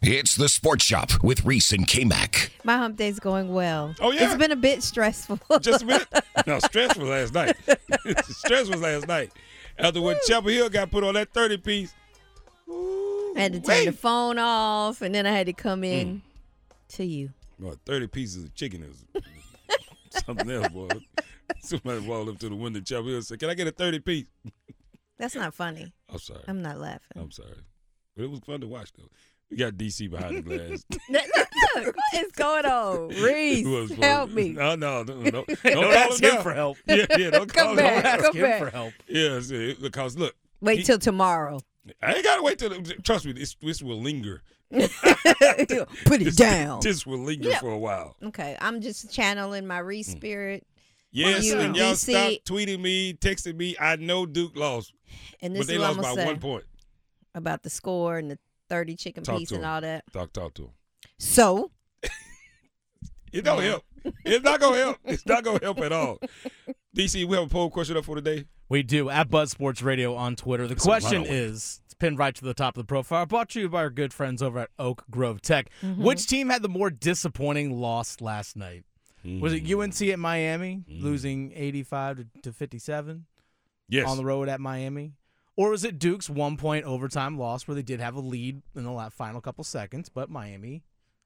It's the Sports Shop with Reese and K-Mac. My hump day's going well. Oh, yeah? It's been a bit stressful. Just a minute. No, stress was last night. Stress was last night. After when Chapel Hill got put on that 30-piece. I had to turn the phone off, and then I had to come in to you. Well, 30 pieces of chicken is something else, boy. Somebody walked up to the window of Chapel Hill and said, "Can I get a 30-piece?" That's not funny. I'm sorry. I'm not laughing. I'm sorry. But it was fun to watch, though. We got DC behind the glass. Look, what is going on? Reese, help me. No. Don't ask him for help. Yeah, don't call Come back. him. Ask him for help. Yeah, because look. Wait till tomorrow. I ain't got to wait till, trust me, this will linger. Put it down. This will linger for a while. Okay, I'm just channeling my Reese spirit. Yes, You and y'all DC. stop tweeting me, texting me. I know Duke lost, And this but they is what I'm lost gonna by say 1 point. about the score and the 30 chicken Talk piece to and him. all that. Talk to him. So, It don't help. It's not going to help. It's not going to help at all. DC, we have a poll question up for today. We do, at Buzz Sports Radio on Twitter. The question is, it's pinned right to the top of the profile, brought to you by our good friends over at Oak Grove Tech. Which team had the more disappointing loss last night? Was it UNC at Miami, losing 85 to 57 Yes. on the road at Miami? Or was it Duke's 1-point overtime loss where they did have a lead in the final couple seconds, but Miami.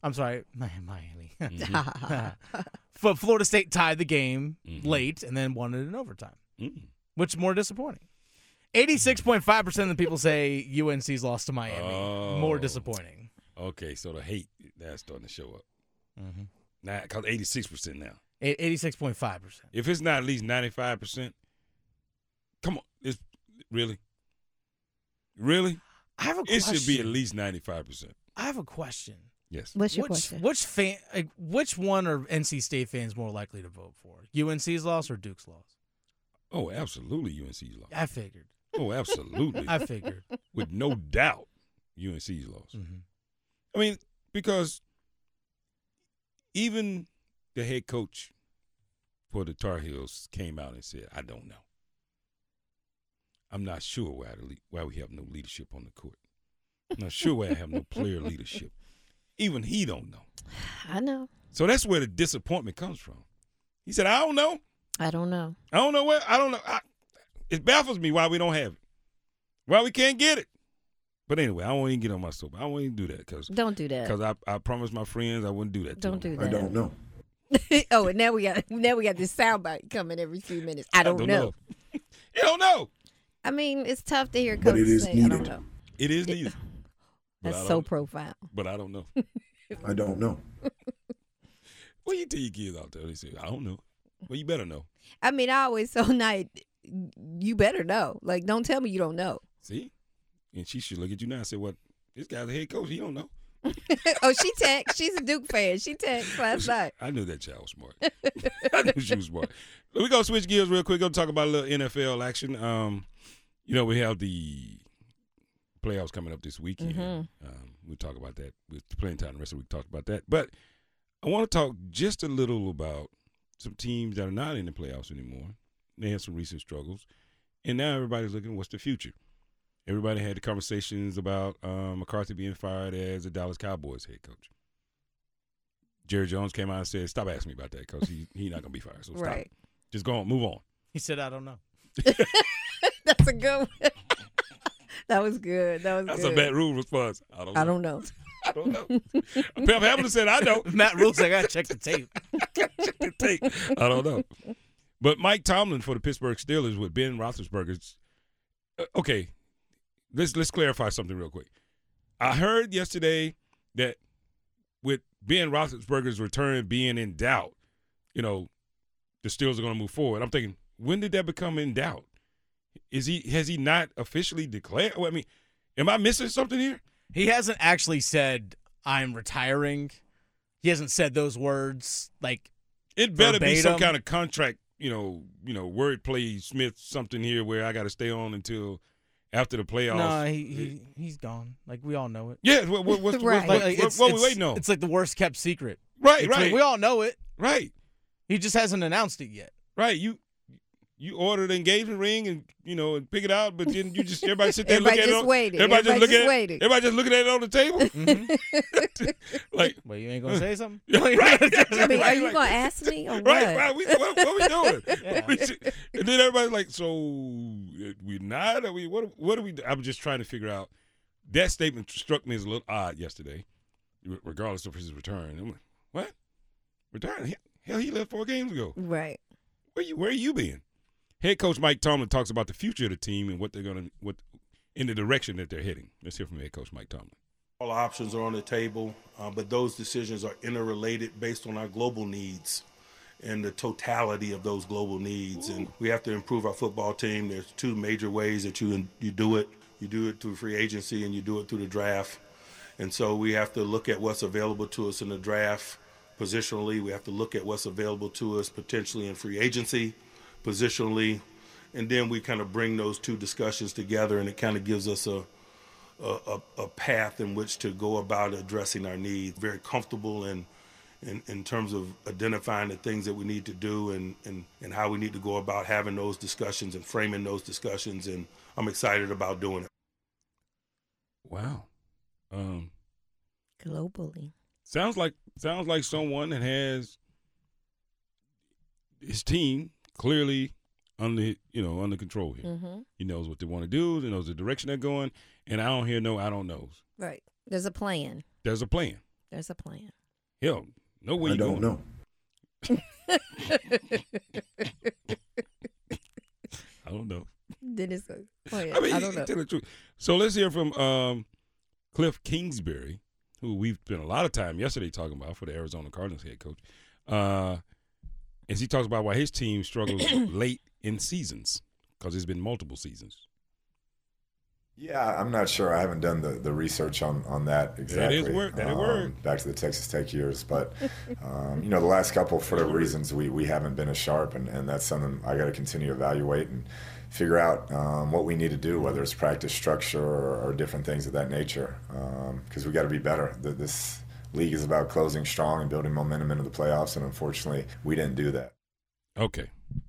Florida State tied the game late and then won it in overtime. Which more disappointing? 86.5% of the people say UNC's lost to Miami. More disappointing. Okay, so the hate, that's starting to show up. Now, because 86% now. 86.5%. If it's not at least 95%, come on. It's really? Really? I have a It question. should be at least 95%. I have a question. Yes. what's your question? Which one are NC State fans more likely to vote for? UNC's loss or Duke's loss? Oh, absolutely UNC's loss. I figured. Oh, absolutely. I figured. With no doubt, UNC's loss. I mean, because even the head coach for the Tar Heels came out and said, "I don't know. I'm not sure why we have no leadership on the court. I'm not sure why I have no player leadership. Even he don't know." I know. So that's where the disappointment comes from. He said, "I don't know. I don't know. I don't know where. I don't know. It baffles me why we don't have it. Why we can't get it." But anyway, I won't even get on my soap. I won't even do that because Don't do that. I promised my friends I wouldn't do that. Don't to do them. that. I don't know. Oh, and now we got this soundbite coming every few minutes. I don't know. You don't know. I mean, it's tough to hear But it coaches is say, I don't needed. know. It is needed. But That's I so don't- profound. But I don't know. I don't know. Well, you tell your kids out there, they say, "I don't know." Well, you better know. I mean, I always tell Night, you better know. Like, don't tell me you don't know. See? And she should look at you now and say, "What? This guy's the head coach. He don't know." Oh, she text. She's a Duke fan. She text last night. I knew that child was smart. I knew she was smart. We're going to switch gears real quick. Going to talk about a little NFL action. We have the playoffs coming up this weekend. We'll talk about that. We're playing time the rest of the week talk about that. But I want to talk just a little about some teams that are not in the playoffs anymore. They had some recent struggles. And now everybody's looking, what's the future? Everybody had the conversations about McCarthy being fired as the Dallas Cowboys head coach. Jerry Jones came out and said, "Stop asking me about that because he's not going to be fired. So stop. Right. Just go on. Move on." He said, I don't know. That's a good one. That was good. That's good. a bad rule response. I don't know. I don't know. I don't know. Pep Hamilton said, "I know." Matt Rule's like, I got to check the tape. Check the tape. I don't know. But Mike Tomlin for the Pittsburgh Steelers with Ben Roethlisberger's. Okay, let's clarify something real quick. I heard yesterday that with Ben Roethlisberger's return being in doubt, the Steelers are going to move forward. I'm thinking, when did that become in doubt? Has he not officially declared? I mean, am I missing something here? He hasn't actually said, I'm retiring. He hasn't said those words, like, It better be some verbatim. kind of contract, wordplay Smith something here where I got to stay on until after the playoffs. No, he's gone. Like, we all know it. Yeah, what's Right. what we waiting on? It's like the worst kept secret. Right, It's like, right. we all know it. Right, He just hasn't announced it yet. right. You you order the engagement ring and and pick it out, but then you just everybody sit there and look at it. Waiting. Everybody just looking at it on the table. Mm-hmm. Like, well, you ain't gonna say something, right? I mean, are you gonna ask me or what? Right. What we doing? Yeah. And then everybody's like, so we not? Are we? What are we? I'm just trying to figure out. That statement struck me as a little odd yesterday, regardless of his return. I'm like, what? Return? Hell, he left 4 games ago. Right. Where you been? Head coach Mike Tomlin talks about the future of the team and what in the direction that they're heading. Let's hear from head coach Mike Tomlin. All options are on the table, but those decisions are interrelated based on our global needs and the totality of those global needs. And we have to improve our football team. There's 2 major ways that you do it. You do it through free agency and you do it through the draft. And so we have to look at what's available to us in the draft positionally. We have to look at what's available to us potentially in free agency positionally. And then we kind of bring those 2 discussions together, and it kind of gives us a path in which to go about addressing our needs. Very comfortable in terms of identifying the things that we need to do and how we need to go about having those discussions and framing those discussions. And I'm excited about doing it. Wow. Globally. Sounds like someone that has his team clearly under control here. Mm-hmm. He knows what they want to do. He knows the direction they're going. And I don't hear no I don't knows. Right. There's a plan. There's a plan. Hell, know where you going. I don't know. I don't know. Dennis, go ahead. I mean, I don't know. tell the truth. So let's hear from Cliff Kingsbury, who we've spent a lot of time yesterday talking about for the Arizona Cardinals head coach. As he talks about why his team struggles late in seasons, because there's been multiple seasons. Yeah, I'm not sure. I haven't done the research on that exactly. That is word. Back to the Texas Tech years. But, the last couple, for the reasons we haven't been as sharp, and that's something I got to continue to evaluate and figure out what we need to do, whether it's practice structure or different things of that nature, because we got to be better. This league is about closing strong and building momentum into the playoffs, and unfortunately, we didn't do that. Okay.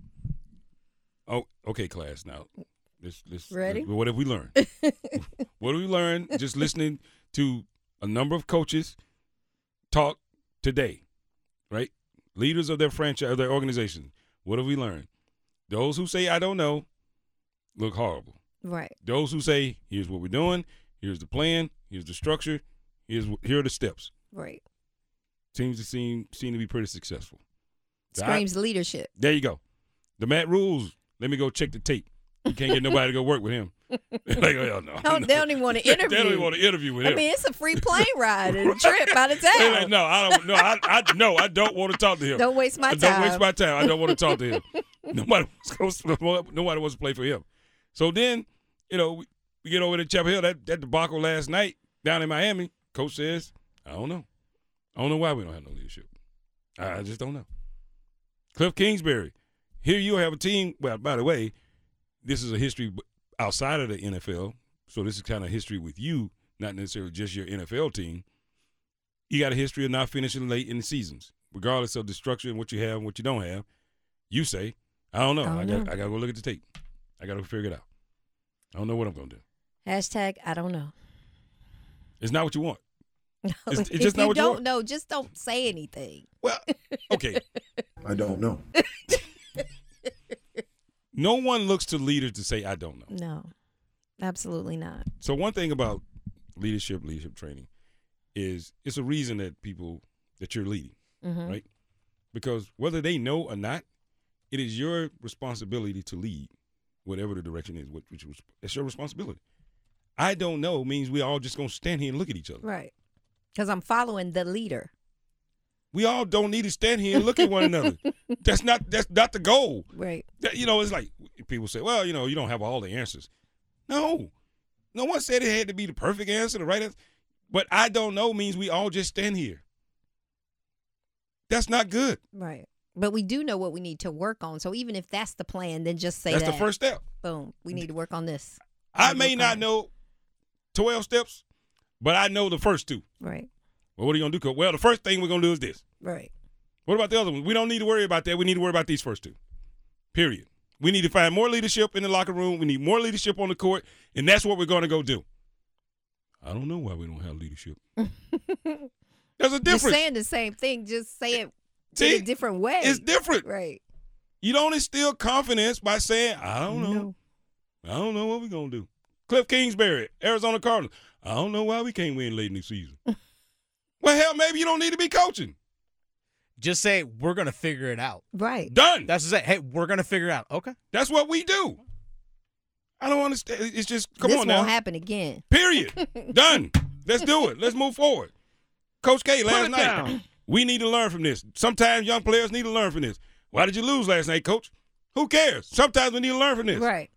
Oh, okay, class. Now, ready? What have we learned? What have we learned just listening to a number of coaches talk today, right? Leaders of their franchise, of their organization. What have we learned? Those who say, I don't know, look horrible. Right. Those who say, here's what we're doing, here's the plan, here's the structure, here are the steps. Right. Seem to be pretty successful. Screams leadership. There you go. The Matt Rules, let me go check the tape. You can't get nobody to go work with him. Like, oh, no. They don't even want to interview. They don't even want to interview with him. I mean, it's a free plane ride and a trip out of town. Like, no, I don't want to talk to him. Don't waste my time. Don't waste my time. I don't want to talk to him. Nobody wants to play for him. So then, we get over to Chapel Hill. That debacle last night down in Miami, coach says, I don't know. I don't know why we don't have no leadership. I just don't know. Cliff Kingsbury, here you have a team. Well, by the way, this is a history outside of the NFL, so this is kind of history with you, not necessarily just your NFL team. You got a history of not finishing late in the seasons, regardless of the structure and what you have and what you don't have. You say, I don't know. I got to go look at the tape. I got to figure it out. I don't know what I'm going to do. Hashtag, I don't know. It's not what you want. No, it's just not what you want. Don't know, just don't say anything. Well, okay. I don't know. No one looks to leaders to say, I don't know. No, absolutely not. So one thing about leadership training is it's a reason that you're leading, right? Because whether they know or not, it is your responsibility to lead whatever the direction is. It's your responsibility. I don't know means we all just going to stand here and look at each other. Right. Because I'm following the leader. We all don't need to stand here and look at one another. That's not the goal. Right. It's like people say, well, you don't have all the answers. No. No one said it had to be the perfect answer, the right answer. But I don't know means we all just stand here. That's not good. Right. But we do know what we need to work on. So even if that's the plan, then just say that's the first step. Boom. We need to work on this. I may not know 12 steps, but I know the first 2. Right. Well, what are you going to do? Well, the first thing we're going to do is this. Right. What about the other one? We don't need to worry about that. We need to worry about these first 2. Period. We need to find more leadership in the locker room. We need more leadership on the court, and that's what we're going to go do. I don't know why we don't have leadership. There's a difference. You're saying the same thing, just say it in a different way. It's different. Right. You don't instill confidence by saying, I don't know. No. I don't know what we're going to do. Cliff Kingsbury, Arizona Cardinals. I don't know why we can't win late in the season. Well, hell, maybe you don't need to be coaching. Just say, we're going to figure it out. Right. Done. That's just it. Hey, we're going to figure it out. Okay. That's what we do. I don't understand. It's just, come this on now. won't happen again. Period. Done. Let's do it. Let's move forward. Coach K, last night, down. we need to learn from this. Sometimes young players need to learn from this. Why did you lose last night, Coach? Who cares? Sometimes we need to learn from this. Right.